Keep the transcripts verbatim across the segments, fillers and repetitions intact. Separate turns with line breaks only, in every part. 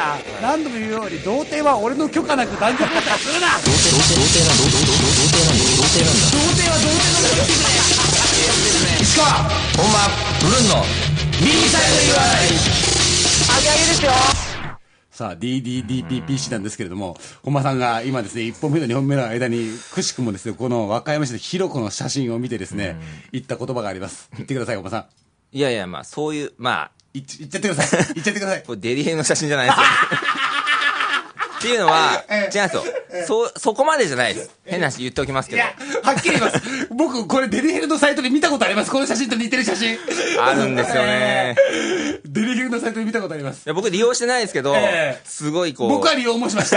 な。何度も言うように童貞は俺の許可なく男女交際するな。
童貞童貞なん童貞なん童貞なん童貞なんだ。
童貞は童貞のこと言ってくれ。石川
本番ブルンの
右サイド言わない。
あげあげですよ。
さあ ディーディーディーピーピーシー なんですけれども、本間さんが今ですねいっぽんめとにほんめの間にくしくもですねこの和歌山市のひろこの写真を見てですね言った言葉があります。言ってください本間さん。
いやいや、まあそういう、まあ
言っちゃってください。言っちゃってください。
これデリヘルの写真じゃないですよっていうのは、違うんですよ。そ、そこまでじゃないです。変な話言っておきますけど。
いや、はっきり言います。僕、これデリヘルのサイトで見たことあります。この写真と似てる写真。
あるんですよね。
えーデリヘルのサイトで見たことあります。
いや僕利用してないですけど、
えー
すごいこう。
僕は利用もしました。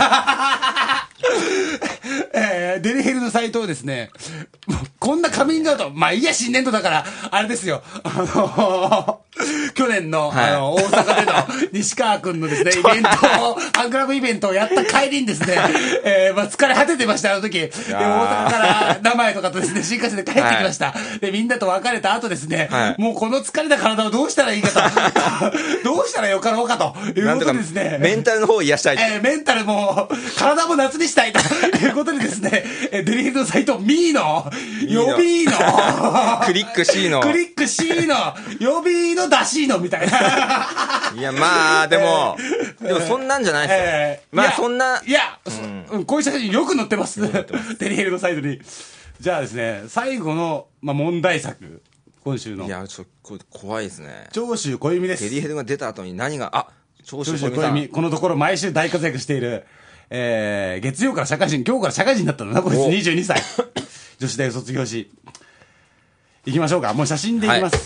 えーデリヘルのサイトをですね、もうこんなカミングアウト、まあいいや、新年度だから、あれですよ、あのー、去年の、
はい、
あの、大阪での西川くんのですね、イベントを、ファンクラブイベントをやった帰りにですね、えー、まあ疲れ果ててました、あの時。で、大阪から名前とかとですね、新幹線で帰ってきました。はい、で、みんなと別れた後ですね、はい、もうこの疲れた体をどうしたらいいかと、どうしたらよかろうかということでですね、
メンタルの方を癒したい。
えー、メンタルも、体も夏にしたいということでですね、デリヘルのサイト、ミーの、予備の、
クリック C の、
クリック C の、予備の出しのみたいな。
いや、まあ、でも、えー、でもそんなんじゃないですよ。えー、まあ、そんな。
いや、うん、こういう写真よく載ってます。デリヘルのサイトに。じゃあですね、最後の、まあ、問題作、今週の。
いや、ちょっと怖いですね。
長州小弓です。
デリヘルが出た後に何が、あ、長州小弓
小弓、このところ毎週大活躍している。えー、月曜から社会人、今日から社会人になったのな、こいつにじゅうにさい。女子大を卒業し。行きましょうか。もう写真で行きます。はい、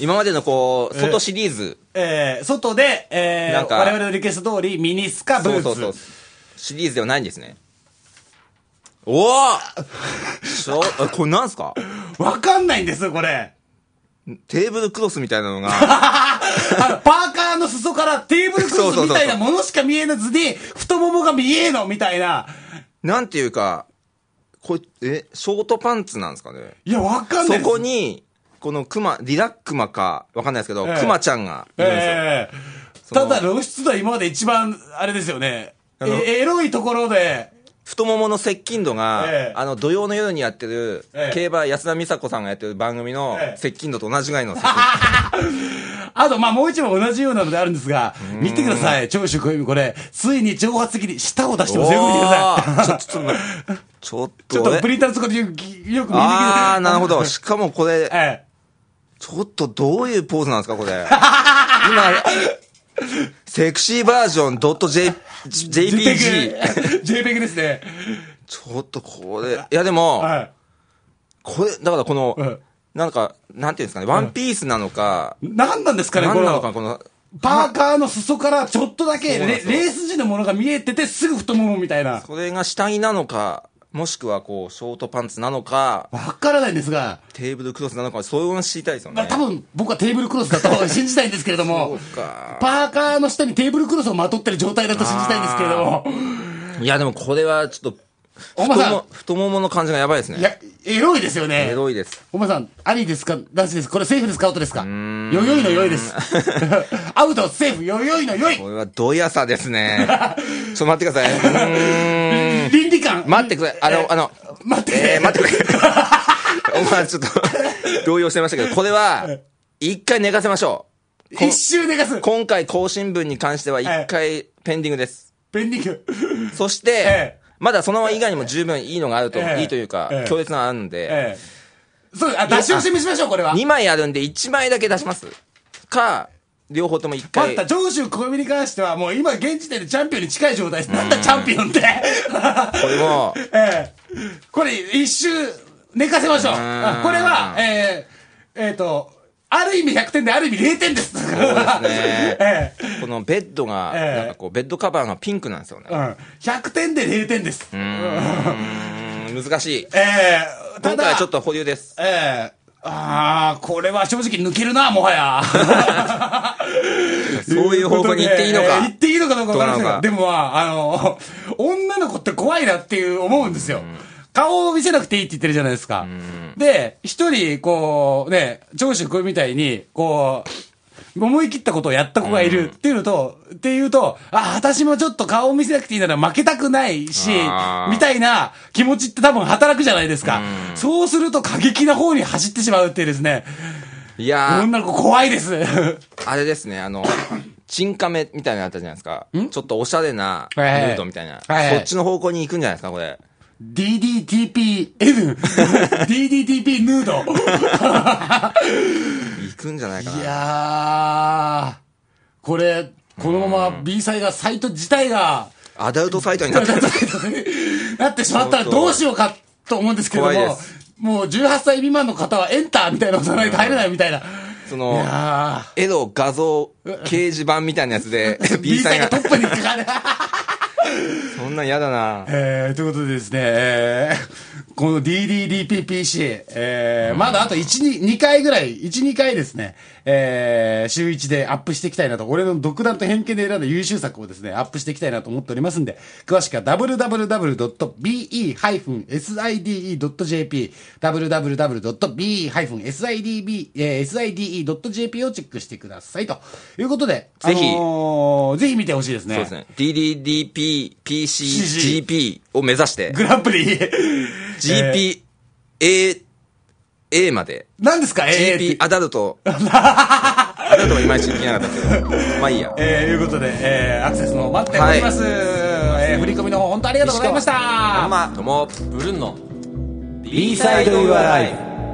今までのこう、外シリーズ。
えー、外で、えー、我々のリクエスト通り、ミニスカ、ブーツ。そうそうそう。
シリーズではないんですね。おぉしょ、これなんすか？
わかんないんですよ、これ。
テーブルクロスみたいなのが
あのパーカーの裾からテーブルクロスみたいなものしか見えずに太ももが見えのみたいな、
なんていうかこれえショートパンツなんですかね。
いやわかんないです。
そこにこのクマリラックマかわかんないですけど、えー、クマちゃんがいるんですよ、え
ー、ただ露出度は今まで一番あれですよね、えエロいところで
太ももの接近度が、えー、あの土曜の夜にやってる、
えー、
競馬安田美沙子さんがやってる番組の接近度と同じぐらいの接近
度あとまあもう一問同じようなのであるんですが、見てください、長州小弓、これついに挑発的に舌を出してますよ。見てください。
ちょっとちょっと
ちょっとプリンターのところでよく見にくい。
ああなるほど。しかもこれ、
え
ー、ちょっとどういうポーズなんですかこれ今セクシーバージョン .jpg
JPEG ですね。
ちょっとこれいやでも、はい、これだからこの、はい、なんかなんていうんですかね、ワンピースなのか、
何なんですかね、
何なのかこの
パーカーの裾からちょっとだけ レ, レース地のものが見えててすぐ太ももみたいな、
それが下着なのかもしくはこうショートパンツなのか
わからないんですが、
テーブルクロスなのかそういうの知りたいですよね。
多分僕はテーブルクロスだと信じたいんですけれども
そうか、
パーカーの下にテーブルクロスをまとってる状態だと信じたいんですけれども、
いやでもこれはちょっと太も太ももの感じがやばいですね。
いやエロいですよね。
エロいです。
お前さん、ありですか、なしですか、これセーフですか、アウトですか。よよいのよいです。アウト、セーフ、よよいのよい。
これはドヤさですね。ちょっと待ってください。うーん
倫理観。
待ってください。あの、あの、
待って、
えー、待ってくれ。お前ちょっと動揺してましたけど、これは、一回寝かせましょ
う。一周寝かす。
今回更新分に関しては一回ペンディングです。
ペンディング。
そして、えーまだその以外にも十分いいのがあると、
ええ、
いいというか、ええ、強烈なのがあるんで、
ええ、そう、あ、出し惜しみしましょう、これは。
にまいあるんで、いちまいだけ出しますか、両方ともいっかい。
また、長州小弓に関しては、もう今、現時点でチャンピオンに近い状態です。なんだ、チャンピオンって。
これも、
ええ、これ、一周、寝かせましょう。これは、えー、えーと、ある意味ひゃくてんである意味れいてんです。そうですね。
ええ、このベッドが、ええ、なんかこう、ベッドカバーがピンクなんですよね。
うん。ひゃくてんでれいてんです。
うーん。難しい。
ええ
ー、今回はちょっと保留です。
ええー。ああ、これは正直抜けるな、もはや。
そういう方向に行っていいのか。
行っていいのかどうかわからないけど、でもまあ、あの、女の子って怖いなっていう思うんですよ。顔を見せなくていいって言ってるじゃないですか。で、一人、こう、ね、長州小弓みたいに、こう、 思い切ったことをやった子がいるっていうのと、うん、っていうと、あ、私もちょっと顔を見せなくていいなら負けたくないし、みたいな気持ちって多分働くじゃないですか。うん、そうすると過激な方に走ってしまうっていうですね。
いやー。
女の子怖いです。
あれですね、あの、チンカメみたいなのあったじゃないですか。ちょっとおしゃれなムードみたいな。はいはい、そっちの方向に行くんじゃないですか、これ。
ディーディーティーピーエヌ ディーディーティーピー ヌード行
くんじゃないかな。
いやーこれこのまま B サイがサイト自体が
アダルトサイトになって
なってしまったらどうしようかと思うんですけども、もうじゅうはっさい未満の方はエンターみたいなのを押さないと入れないみたいな、
そのエロ画像掲示板みたいなやつで
B サイがトップにかかる
そんなん嫌だな。
えー、ということでですね、えー、この ディーディーディーピーピーシー、えーうん、まだあといち、にかいぐらい、いち、にかいですね、えー、週いちでアップしていきたいなと、俺の独断と偏見で選んだ優秀作をですね、アップしていきたいなと思っておりますんで、詳しくは ダブリューダブリューダブリュードットビーイーハイフンエスアイディーイードットジェーピー ダブリューダブリューダブリュードットビーイーハイフンエスアイディーイードットジェーピー をチェックしてくださいということで、
ぜひ、
あのー、ぜひ見てほしいですね。
そうですね。ディーディーディーピーピーシージーピー を目指して
グランプリ
ジーピーエーエー まで
何ですか エーエー
ジーピー アダルトアダルトはいまいちできなかったですけどまあいいや、
えー、いうことで、えー、アクセスの待っております、はい、えー、振り込みの方本当ありがとうございました。
どうもどうも
ブルーンの
B サイド Your Life。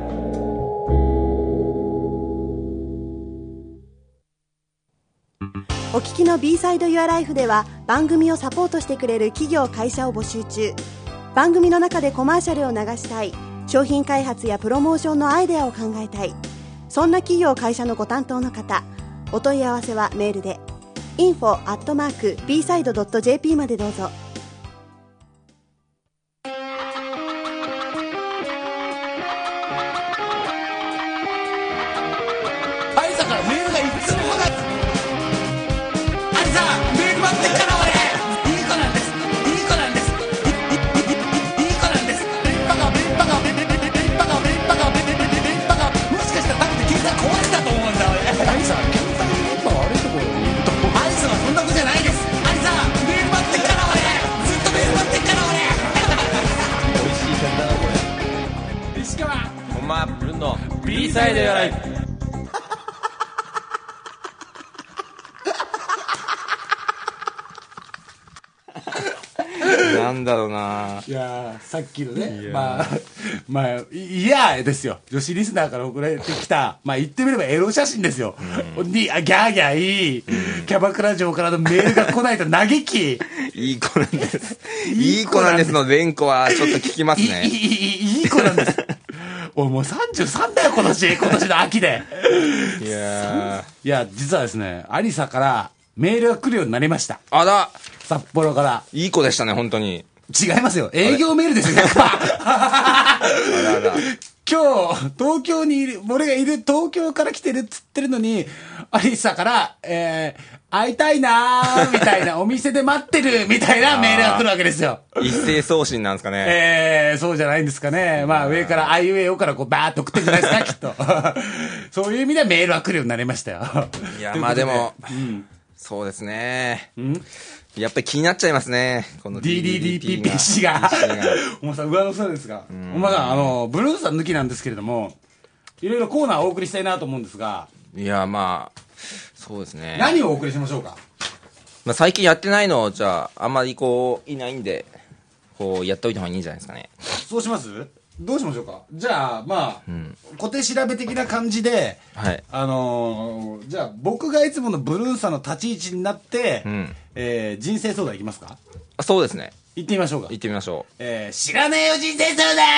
お聞きの B サイド Your Life では番組をサポートしてくれる企業会社を募集中。番組の中でコマーシャルを流したい、商品開発やプロモーションのアイデアを考えたい、そんな企業会社のご担当の方、お問い合わせはメールで インフォ アットマーク ビーサイド ドット ジェーピー までどうぞ。
アリサからメールがいつも来ない。アリサメール待ってっから俺いい子なんです、いい子なんです、いい子なんです。レンパカレンパカレンパカレンパカレンパカレンパカ、もしかしたら多分携帯壊れたと思うんだ俺。アリサ携帯電波悪いところにいると思う。アリサはそんな子じゃないです。アリサメール待ってっから俺、ずっとメール待ってっから俺。
美味しいキャンだなこれ。
石川
ほんまブルーンの B サイド Your Life。
なんだろうな。
いやさっきのね、まあ、まあ、いやですよ。女子リスナーから送られてきた、まあ言ってみればエロ写真ですよ。うん、に、あ、ギャーギャーいい、うん、キャバクラ嬢からのメールが来ないと嘆き。
いい子なんです。いい子なんですの連呼はちょっと聞きますね。
いい、いい、いい子なんです。おい、もうさんじゅうさんだよ、今年。今年の秋で。
いや
いや、実はですね、アリサからメールが来るようになりました。
あら
札幌から。
いい子でしたね、本当に。
違いますよ。営業メールですよ、ひゃくパーセント。あらら。今日、東京にいる、俺がいる東京から来てるっつってるのに、アリサから、えー、会いたいなー、みたいな、お店で待ってる、みたいなメールが来るわけですよ。
一斉送信なんですかね。
えー、そうじゃないんですかね。まあ、上から、あいうえおからこう、バーっと送ってるんじゃないですか、きっと。そういう意味ではメールは来るようになりましたよ。
いや、まあでも、うん、そうですね。んやっぱり気になっちゃいますね。この ディーディーディーピーピーシー が。お前さん、上の空ですが。お前さん、あの、ブルースさん抜きなんですけれども、いろいろコーナーをお送りしたいなと思うんですが。 いや、まあ、そうですね。
何をお送りしましょうか。
まあ、最近やってないのを、じゃあ、あんまりこう、いないんで、こう、やっておいた方がいいんじゃないですかね。
そうします？どうしましょうか。じゃあ、まあ、うん、固定調べ的な感じで、
はい。
あのー、じゃあ、僕がいつものブルーンさんの立ち位置になって、うん、えー、人生相談いきますか？
あ、そうですね。
行ってみましょうか。
行ってみましょう。
えー、知らねえよ人生相談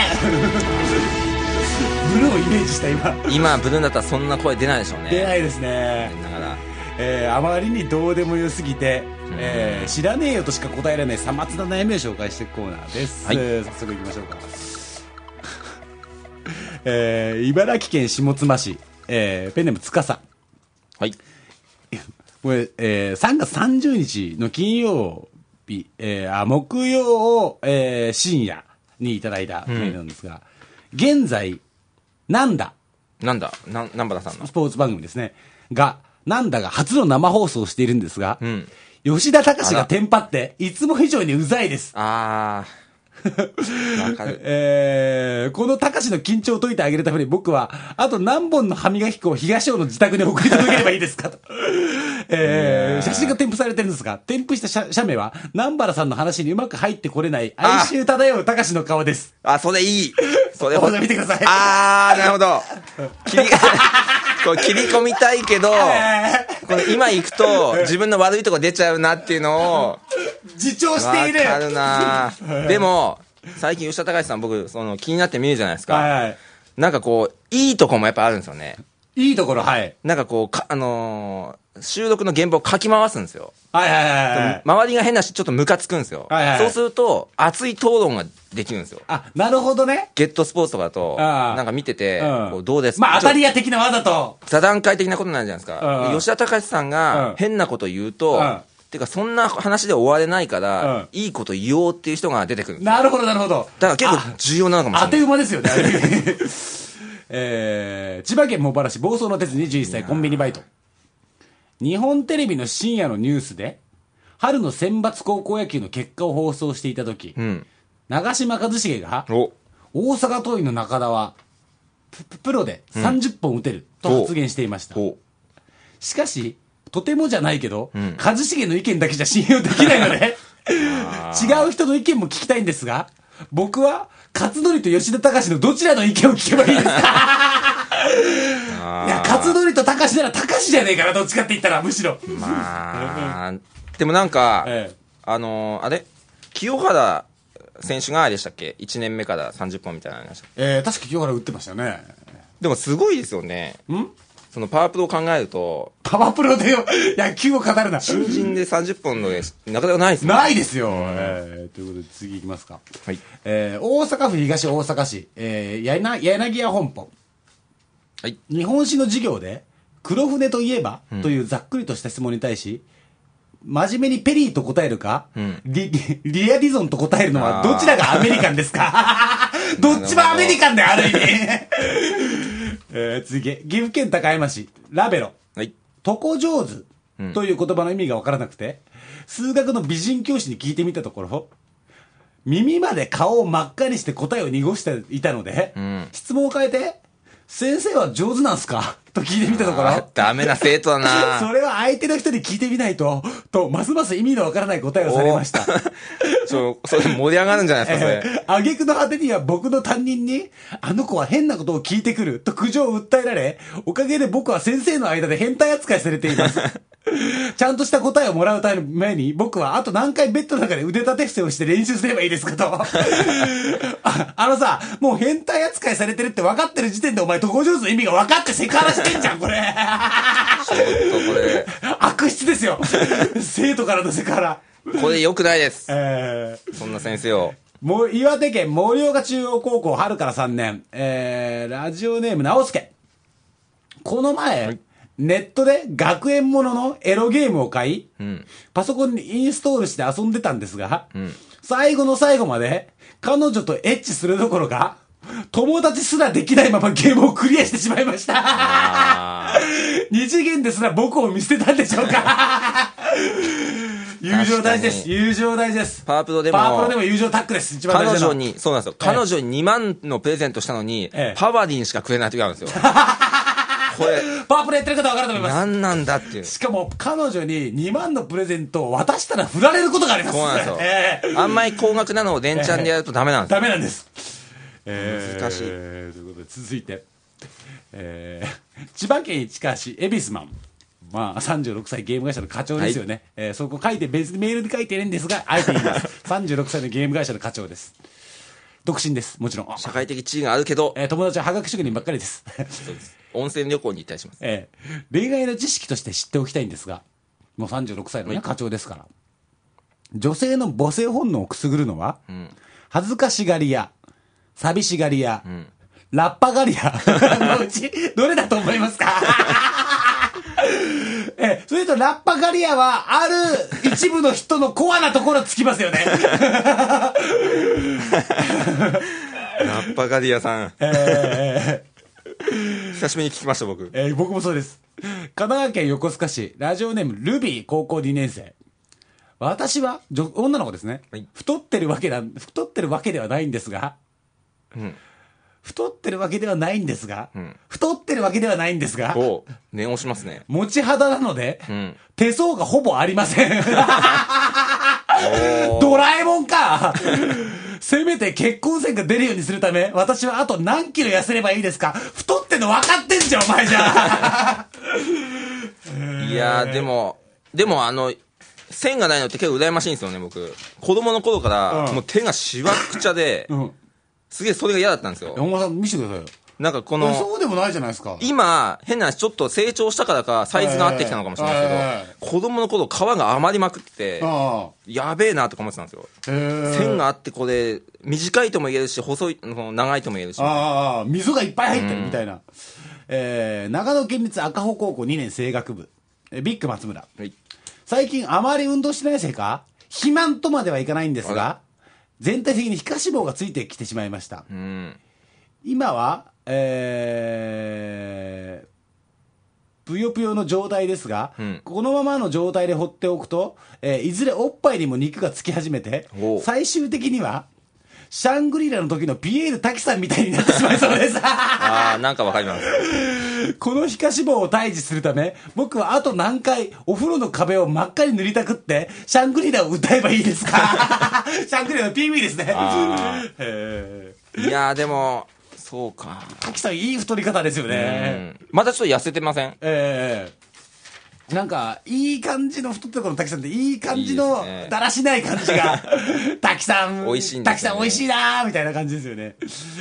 ブルーをイメージした今。
今、ブルーだったらそんな声出ないでしょうね。
出ないですね。
だから。
えー、あまりにどうでもよすぎて、うん、えー、知らねえよとしか答えられないさまつな悩みを紹介していくコーナーです。はい、早速行きましょうか。えー、茨城県下妻市、えー、ペンネームつかさ。
はい。
これ、えー、さんがつさんじゅうにちの金曜日、えー、あ木曜、えー、深夜にいただいたメールなんですが、うん、現在、なんだ
なんだな南原さんの
スポーツ番組ですね。 が、なんだが初の生放送をしているんですが、
うん、
吉田隆がテンパって、いつも以上にうざいです。
あー。わかる。
えー、この隆の緊張を解いてあげるために僕は、あと何本の歯磨き粉を東尾の自宅に送り届ければいいですかと。えー、写真が添付されてるんですが、添付した写写メは、南原さんの話にうまく入ってこれない、哀愁漂う隆の顔です。
あ、それいい。それ
ほど見てください。
あー、なるほど。切り、こう切り込みたいけど、これ今行くと自分の悪いとこ出ちゃうなっていうのを
自重している。
わかるな。でも最近吉田隆さん僕その気になって見るじゃないですか。
はいはい、
なんかこういいとこもやっぱあるんですよね。
いいところ、はい。
なんかこうかあのー、収録の現場をかき回すんですよ。
はいはいはい、はい。
周りが変なしちょっとムカつくんですよ。はいはいはい、そうすると熱い討論ができるんですよ。
あ、なるほどね。
ゲットスポーツとかだとなんか見てて、うん、こうどうですか。
まあ当たり屋的なわざと
座談会的なことなんじゃないですか。うん、吉田隆さんが変なこと言うと、うん、てかそんな話で終われないから、うん、いいこと言おうっていう人が出てくるんですよ。
なるほどなるほど。
だから結構重要なのかもしれない。
当て馬ですよね。えー、千葉県茂原市房総の鉄にじゅういっさいコンビニバイト。日本テレビの深夜のニュースで春の選抜高校野球の結果を放送していた時、うん、長嶋一茂が大阪桐蔭の中田は プ, プロでさんじゅっぽん打てると発言していました。しかしとてもじゃないけど、うん、一茂の意見だけじゃ信用できないので違う人の意見も聞きたいんですが、僕は勝則と吉田隆のどちらの意見を聞けばいいですか。いや、勝則と隆なら隆じゃねえかな、どっちかって言ったら、むしろ。
まあ、でもなんか、ええ、あのー、あれ清原選手があれでしたっけ ?いち 年目からさんじゅっぽんみたいなのありました。
えー、確か清原打ってましたよね。
でもすごいですよね。んそのパワープロを考えると。
パワープロで野球を語るな。
新人でさんじゅっぽんのなかなかないです
ね。ないですよ。えー、ということで次行きますか。はい。えー、大阪府東大阪市、えー、柳柳屋本舗。はい。日本史の授業で、黒船といえば、うん、というざっくりとした質問に対し、真面目にペリーと答えるか、うん、リ, リ, リアディゾンと答えるのはどちらがアメリカンですか。どっちもアメリカンである意味。えー、次、岐阜県高山市、ラベロ。はい。床上手という言葉の意味がわからなくて、数学の美人教師に聞いてみたところ、耳まで顔を真っ赤にして答えを濁していたので、うん、質問を変えて、先生は上手なんすかと聞いてみたところ、
ダメな生徒だな。
それは相手の人に聞いてみないととますます意味のわからない答えをされました。
そう、それ盛り上がるんじゃないですか、それ。
えー、挙句の果てには僕の担任に、あの子は変なことを聞いてくると苦情を訴えられ、おかげで僕は先生の間で変態扱いされています。ちゃんとした答えをもらうために、僕はあと何回ベッドの中で腕立て伏せをして練習すればいいですかと。あ, あのさ、もう変態扱いされてるって分かってる時点でお前、床上手の意味が分かってセクハラしてんじゃん、これ。
ちょっとこれ。
悪質ですよ。生徒からのセクハラ。
これ良くないです。えー、そんな先生を。
もう岩手県盛岡中央高校春からさんねん、えー、ラジオネーム直輔。この前、はい、ネットで学園もののエロゲームを買い、うん、パソコンにインストールして遊んでたんですが、うん、最後の最後まで彼女とエッチするどころか、友達すらできないままゲームをクリアしてしまいました。二次元ですら僕を見捨てたんでしょうか。友情大事です。友情大事です。
パワープロでも。
パワープロでも友情タックです。一番大事なの。
彼女に、そうなんですよ。彼女ににまんのプレゼントしたのに、ええ、パワディンしかくれない時があるんですよ。これ。
パワープロやってる方は分かると思います。
何なんだっていう。
しかも、彼女ににまんのプレゼントを渡したら振られることがあります。
そうなんですよ。えー、あんまり高額なのを連チャンでやるとダメなんです。
ダメなんです。
えー、難しい。と
いうことで、続いて、えー、千葉県市川市、エビスマン。まあ、さんじゅうろくさいゲーム会社の課長ですよね。はい、えー、そこ書いて、別にメールで書いてるんですが、あえて言います。さんじゅうろくさいのゲーム会社の課長です。独身です。もちろん。
社会的地位があるけど。
えー、友達は破格職人ばっかりです。
そうです。温泉旅行に行ったりします。
えー、恋愛の知識として知っておきたいんですが、もうさんじゅうろくさいの、ね、課長ですから。女性の母性本能をくすぐるのは、うん、恥ずかしがり屋、寂しがり屋、うん、ラッパガリ屋のうち、どれだと思いますか？え、それとラッパガリアはある一部の人のコアなところつきますよね。
ラッパガリアさん。え久しぶりに聞きました、僕。
えー僕もそうです。神奈川県横須賀市、ラジオネーム、ルビー、高校にねん生。私は、女女の子ですね、
はい。
太ってるわけだ、太ってるわけではないんですが、
うん。
太ってるわけではないんですが、
うん、
太ってるわけではないんですが、
お念押しますね。
持ち肌なので、
うん、
手相がほぼありません。ドラえもんかせめて結婚線が出るようにするため、私はあと何キロ痩せればいいですか？太ってんの分かってんじゃん、お前じゃ
いやー、でも、でもあの、線がないのって結構羨ましいんですよね、僕。子供の頃から、もう手がしわくちゃで、うん、すげえそれが嫌だったんですよ。
山本さん見せてくださいよ。
なんかこの、
そうでもないじゃないですか。
今、変な話、ちょっと成長したからか、サイズが合ってきたのかもしれないですけど、子供の頃、皮が余りまくって、やべえなとか思ってたんですよ。線があって、これ、短いとも言えるし、細い、長いとも言えるし。
ああ、水がいっぱい入ってるみたいな。えー、長野県立赤穂高校にねん声楽部、ビッグ松村。はい、最近、あまり運動してないせいか、肥満とまではいかないんですが、全体的に皮下脂肪がついてきてしまいました。うん、今は、えー、ぷよぷよの状態ですが、うん、このままの状態で放っておくと、えー、いずれおっぱいにも肉がつき始めて、最終的には、シャングリラの時のピエール滝さんみたいになってしまいそうです。
ああ、なんかわかります。
この皮下脂肪を退治するため、僕はあと何回お風呂の壁を真っ赤に塗りたくって、シャングリラを歌えばいいですか？シャングリラの ピーブイ ですね。
いやー、でも、そうか。
滝さん、いい太り方ですよね。
まだちょっと痩せてません？
ええー。なんか、いい感じの太ってる子の滝さんって、いい感じの、だらしない感じが、滝さん、
美味しいんですよね。
滝さん美味しいなーみたいな感じですよね。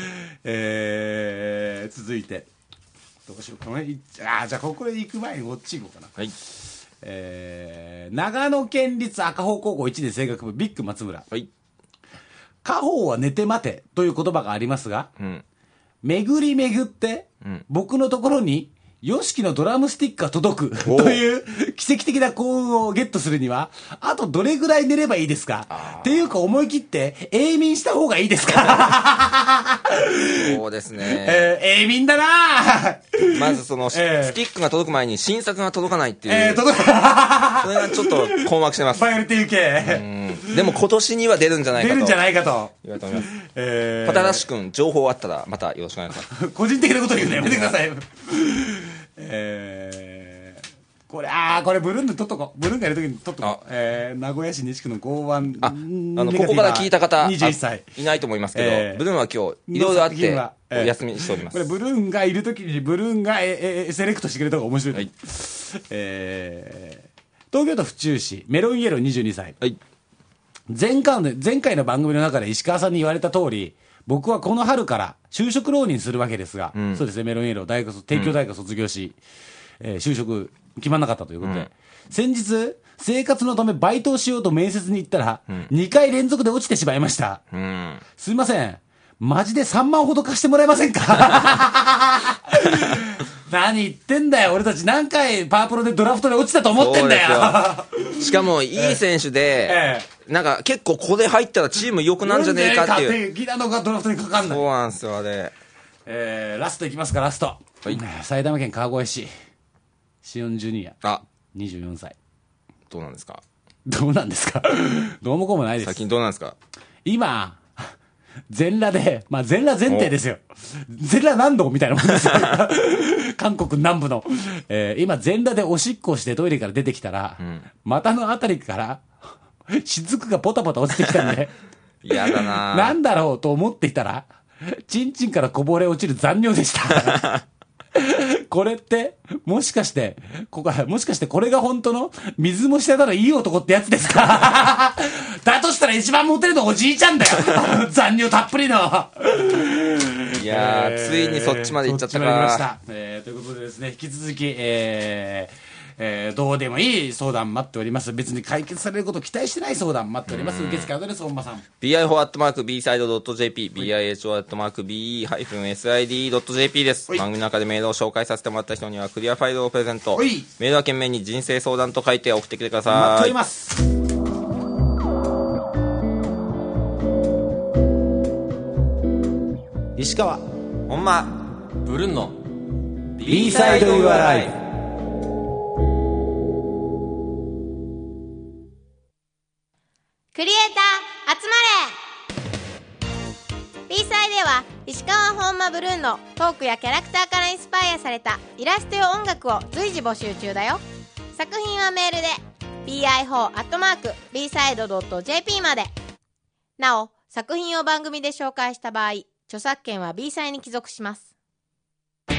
えー、続いて。どうしようかな。あ、じゃあ、ここで行く前にこっち行こうかな。はい。えー、長野県立赤穂高校いちねん声楽部、ビッグ松村。はい。家宝は寝て待てという言葉がありますが、うん、巡り巡って、うん、僕のところに、ヨシキのドラムスティックが届くという奇跡的な幸運をゲットするには、あとどれぐらい寝ればいいですか？っていうか思い切って永眠した方がいいですか？
そうですね。
えー、永眠だな
まずその、えー、スティックが届く前に新作が届かないっていう。えー、届かそれがちょっと困惑してます。
バイオリティ系。
でも今年には出るんじゃないかと。
出るんじゃないかと。
言われております。えー、パタラシ君、情報あったらまたよろしくお願いします。
個人的なこと言うのやめてください。えー、これ、あー、これブルーンで撮っとこう。ブルーンがいるときに撮っとこう。えー、名古屋市西区の剛腕。
あ、あの、ここから聞いた方、
にじゅういっさい。
いないと思いますけど、えー、ブルーンは今日、いろいろあって、お休みしております。
これ、ブルーンがいるときに、ブルーンが、えー、セレクトしてくれた方が面白い。はい、えー、東京都府中市、メロンイエローにじゅうにさい。はい。前回の、前回の番組の中で石川さんに言われた通り、僕はこの春から就職浪人するわけですが、うん、そうですね、メロンイエロー大学、帝京大学卒業し、うん、えー、就職決まんなかったということで、うん、先日、生活のためバイトをしようと面接に行ったら、うん、にかい連続で落ちてしまいました。うん、すいません。マジでさんまんほど貸してもらえませんか？何言ってんだよ。俺たち何回パワープロでドラフトで落ちたと思ってんだよ。
しかもいい選手で、ええ、なんか結構ここで入ったらチーム良くなんじゃねえかっていう。
ギラノがドラフトにかかんない。
そうなんですよ、あれ。
えー、ラストいきますか、ラスト。はい、埼玉県川越市。シオンジュニア。あ、にじゅうよんさい。
どうなんですか？
どうなんですか？どうもこうもないです。
最近どうなんですか？
今、全裸で、まあ全裸前提ですよ。全裸何度みたいなもんですよ。韓国南部の。えー、今全裸でおしっこをしてトイレから出てきたら、うん、股のあたりから、雫がポタポタ落ちてきたんで。
嫌だな
なんだろうと思っていたら、チンチンからこぼれ落ちる残尿でした。これって、もしかして、ここもしかしてこれが本当の水もしてたらいい男ってやつですか？だとしたら一番モテるのおじいちゃんだよ。残尿たっぷりの。
いやー、えー、ついにそっちまで行っちゃったか。
そっちまで行きました。えー、ということでですね、引き続き、えー、えー、どうでもいい相談待っております。別に解決されることを期待してない相談待っております。受付アドレス、本間さん。
ビーアイフォー アットマーク ビーサイド ドット ジェーピー、ビーアイエイチオー アットマーク ビー ハイフン エスアイディー ドット ジェーピー です。番組の中でメールを紹介させてもらった人にはクリアファイルをプレゼント。メールは懸命に人生相談と書いて送ってきてください。
待っております。石川、
本間、
ブルンの
B サイド Your Life。
クリエイター集まれ B サイでは石川本間ブルーのトークやキャラクターからインスパイアされたイラストや音楽を随時募集中だよ。作品はメールで ビーアイフォー アットマーク ビーサイド ドット ジェーピー まで。なお、作品を番組で紹介した場合、著作権は B サイに帰属します。
もう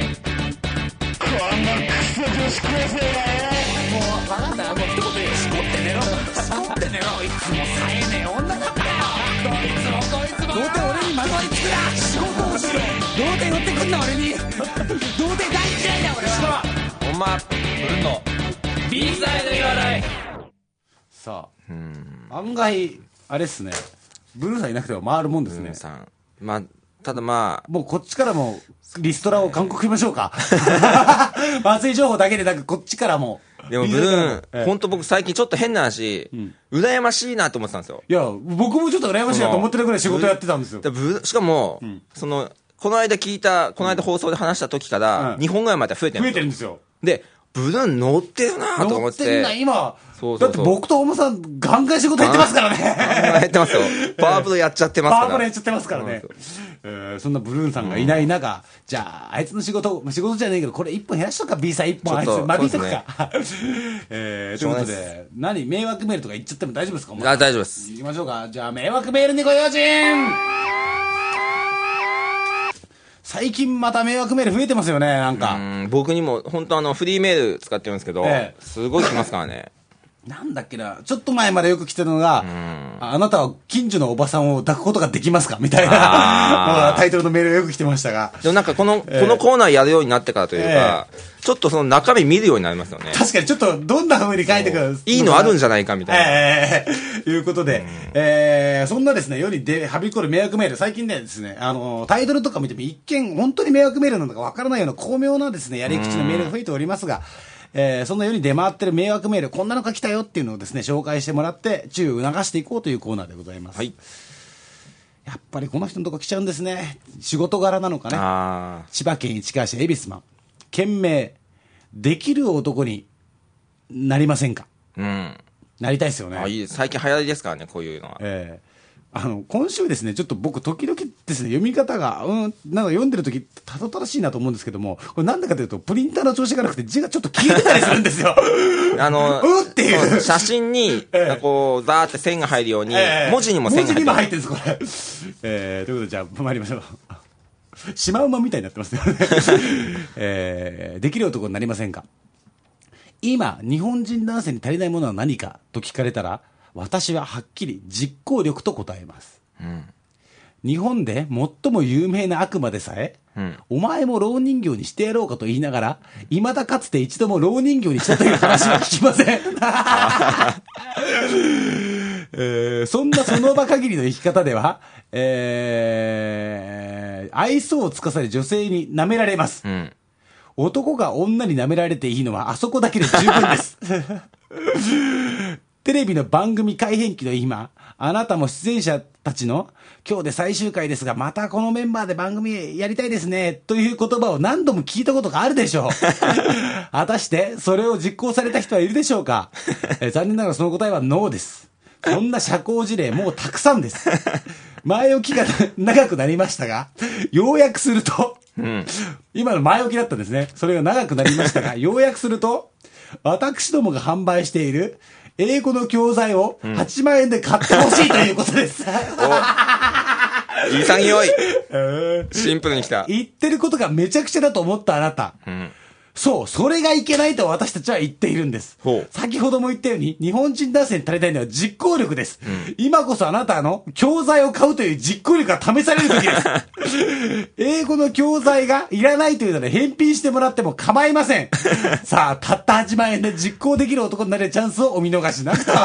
分かったよ。もう一言でしこって寝ろしこって寝ろ。いつもさえねえ女だったよ。どいつもこいつもどうて俺にまといつくな。仕事をしろ。どうて寄ってくんな俺に。どうて大嫌いだ俺は。
ほんまブルーの B サイド Your Life。
さあ案外あれっすね、ブルーさんいなくても回るもんですね。
ブルーさん、まあただまあ
もうこっちからもリストラを勧告しましょうか。松井情報だけでなくこっちからも。
でもブルーン、本当僕最近ちょっと変な話、うん、羨ましいなと思ってたんですよ。
いや、僕もちょっと羨ましいなと思ってるぐらい仕事やってたんですよ。
しかも、うん、その、この間聞いた、この間放送で話した時から、うん、にほんぐらいまで増えてるんですよ。
増えてるんですよ。
で、ブルーン乗ってるなと思ってて。乗ってんな、今。
そうそうそう。だって僕と大間さん、ガンガン仕事やってますからね。
ガンガンやってますよ。パワープロやっちゃってますから。
パワープロやっちゃってますからね。えー、そんなブルーンさんがいない中、うん、じゃあ、あいつの仕事、仕事じゃねえけど、これいっぽん減らしとくか、B さんいっぽん、あいつ、間引いとくか。えー、ということで、何、迷惑メールとか言っちゃっても大丈夫ですか？
あ、大丈夫です。
行きましょうか。じゃあ、迷惑メールにご用心。最近また迷惑メール増えてますよね、なんか。
うん、僕にも、本当あの、フリーメール使ってるんですけど、ええ、すごい来ますからね。
なんだっけな、ちょっと前までよく来てるのが、あ, あなたは近所のおばさんを抱くことができますかみたいなタイトルのメールがよく来てましたが。
でもなんかこの、えー、このコーナーやるようになってからというか、えー、ちょっとその中身見るようになりますよね。
確かにちょっとどんな風に書いてくる
いいのあるんじゃないかみたいな。
えー、いうことで、えー、そんなですね、世にではびこる迷惑メール、最近ねですね、あの、タイトルとか見ても一見本当に迷惑メールなのかわからないような巧妙なですね、やり口のメールが増えておりますが、えー、そんな世に出回ってる迷惑メール、こんなのが来たよっていうのをですね、紹介してもらって、注意を促していこうというコーナーでございます。はい。やっぱりこの人のとこ来ちゃうんですね。仕事柄なのかね。あ千葉県市川市恵比寿マン。件名、できる男になりませんか？うん。なりたいですよね。
あ、いいです。最近流行りですからね、こういうのは。え
えーあの、今週ですね、ちょっと僕、時々ですね、読み方が、うん、なんか読んでるとき、たどたらしいなと思うんですけども、これなんでかというと、プリンターの調子がなくて字がちょっと消えてたりするんですよ。
あの、
うんっていう。
写真に、こう、ザーって線が入るように、えー、文字にも線が入ってる。
文字にも入ってるんです、これ。えー、ということで、じゃあ、参りましょう。シマウマみたいになってますよね。えー、できる男になりませんか？今、日本人男性に足りないものは何かと聞かれたら、私ははっきり実行力と答えます、うん、日本で最も有名な悪魔でさえ、うん、お前も蝋人形にしてやろうかと言いながら未だかつて一度も蝋人形にしたという話は聞きません、えー、そんなその場限りの生き方では、えー、愛想をつかされ女性に舐められます、うん、男が女に舐められていいのはあそこだけで十分ですテレビの番組改編期の今、あなたも出演者たちの今日で最終回ですが、またこのメンバーで番組やりたいですね、という言葉を何度も聞いたことがあるでしょう。果たして、それを実行された人はいるでしょうか？え残念ながらその答えはノーです。そんな社交辞令もうたくさんです。前置きが長くなりましたが、要約すると、うん、今の前置きだったんですね。それが長くなりましたが、要約すると、私どもが販売している、英語の教材をはちまんえんで買ってほしいということです。
うん、潔い。シンプルに来た。
言ってることがめちゃくちゃだと思ったあなた。うん、そう、それがいけないと私たちは言っているんです。先ほども言ったように、日本人男性に足りないのは実行力です。うん、今こそあなたの教材を買うという実行力が試される時です。英語の教材がいらないというので返品してもらっても構いません。さあ、たったはちまんえんで実行できる男になれるチャンスをお見逃しなくと。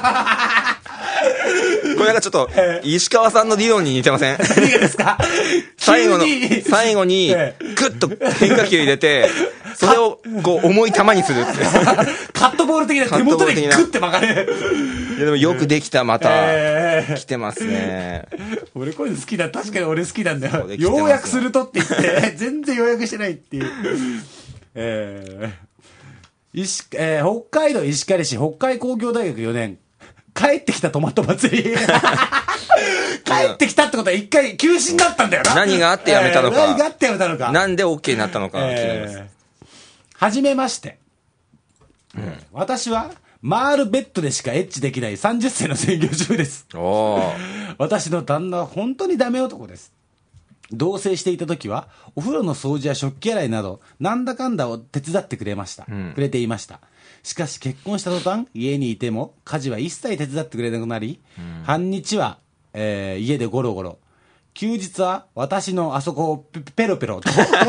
これなんかちょっと、石川さんの理論に似てません？
何がですか？
最後の、最後に、グッと変化球入れて、それを、こう、重い球にするって。
カットボール的な手元でグッて曲がる。
いやでもよくできた、また、
えー
来てますね。
俺こういうの好きだ。確かに俺好きなんだよ。
そうできてますね
ようやくするとって言って全然要約してないっていう。えー石えー北海道石狩市北海工業大学よねん、帰ってきたトマト祭り。帰ってきたってことは一回休止になったんだよな。
何があってやめたのか、
えー何があってやめたのか。
なんで OK になったのか気になります。
えーはじめまして、うん、私は回るベッドでしかエッチできないさんじゅっさいの専業主婦です。
お
私の旦那は本当にダメ男です。同棲していた時はお風呂の掃除や食器洗いなどなんだかんだを手伝ってくれました、うん、くれていました。しかし結婚した途端家にいても家事は一切手伝ってくれなくなり、うん、半日は、えー、家でゴロゴロ、休日は私のあそこをペロペロと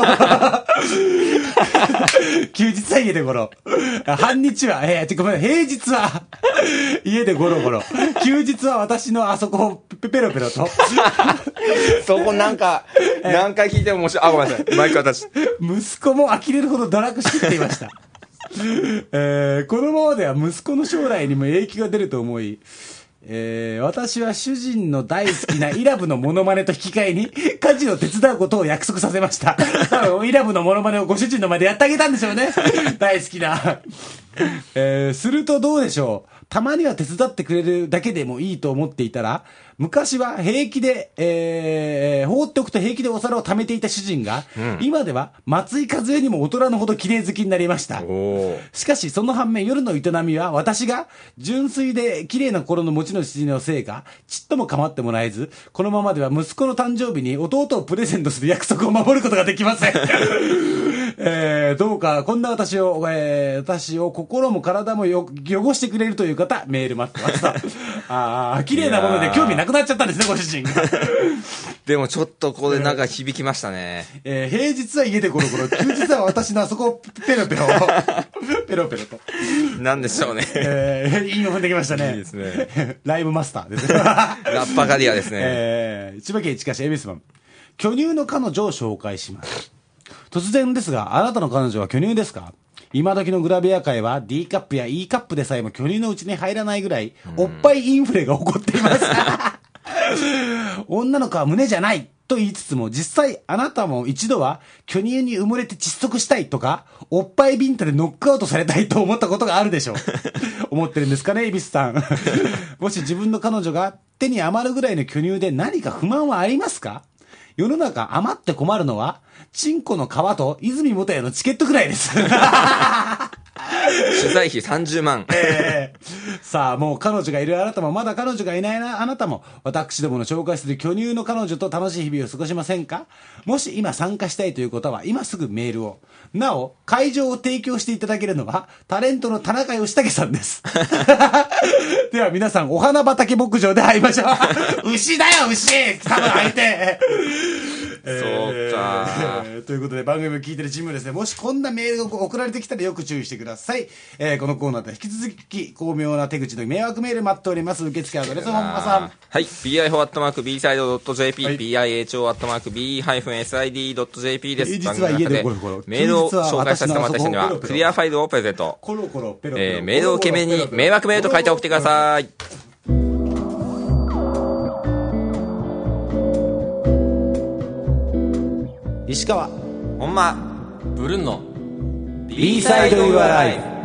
休日は家でゴロ、半日は、えー、ごめん、平日は家でゴロゴロ、休日は私のあそこをペロペロと
そこなんか、えー、何回聞いても面白い。あ、ごめんなさい、マイク私
息子も呆れるほど堕落しきっていましたえー、このままでは息子の将来にも影響が出ると思い、えー、私は主人の大好きなイラブのモノマネと引き換えに家事を手伝うことを約束させました。多分イラブのモノマネをご主人の前でやってあげたんでしょうね。大好きな、えー、するとどうでしょう。たまには手伝ってくれるだけでもいいと思っていたら、昔は平気で、えー、放っておくと平気でお皿を貯めていた主人が、うん、今では松井和恵にも大人のほど綺麗好きになりました。しかしその反面夜の営みは私が純粋で綺麗な心の持ち主のせいかちっとも構ってもらえず、このままでは息子の誕生日に弟をプレゼントする約束を守ることができません。えー、どうかこんな私を、えー、私を心も体もよ汚してくれるという方メール待ってますああ、綺麗なもので興味なくなっちゃったんですね、ご主人が。
でもちょっとここでなんか響きましたね。
えー、平日は家でゴロゴロ、休日は私のあそこをペロペロ、ペロペロと。
なんでしょうね。
えー、いいの踏んできましたね。
いいですね。
ライブマスターですね。
ラッパガディアですね。
えー、千葉県市川市エビスマン。巨乳の彼女を紹介します。突然ですが、あなたの彼女は巨乳ですか？今時のグラビア界は D カップや E カップでさえも巨乳のうちに入らないぐらい、おっぱいインフレが起こっています。女の子は胸じゃないと言いつつも、実際あなたも一度は巨乳に埋もれて窒息したいとか、おっぱいビンタでノックアウトされたいと思ったことがあるでしょう。思ってるんですかね、恵比寿さん。もし自分の彼女が手に余るぐらいの巨乳で何か不満はありますか？世の中余って困るのは、チンコの皮と泉元也のチケットくらいです。取
材費さんじゅうまん。
えー、さあ、もう彼女がいるあなたも、まだ彼女がいないあなたも、私どもの紹介する巨乳の彼女と楽しい日々を過ごしませんか？もし今参加したいということは、今すぐメールを。なお、会場を提供していただけるのは、タレントの田中義武さんです。では皆さん、お花畑牧場で会いましょう。牛だよ、牛！多分相手。
そうか、
えー、ということで番組を聞いてるチームですね、もしこんなメールが送られてきたらよく注意してください。えー、このコーナーで引き続き巧妙な手口の迷惑メール待っております。受付アドレス本間さん。
はい、ビーアイフォー アットマーク ビーサイド ドット ジェーピー、はい、ビーアイエイチオー アットマーク ビー ハイフン エスアイディー ドット ジェーピー です。
実は家でコロコロ
メールを紹介させてもらった人にはクリアファイルをプレゼント。
コロコロペロペロ、
えー、メールを懸命に迷惑メールと書いて送ってください。
石川
ほんま
ブルンの
B サイド Your Life。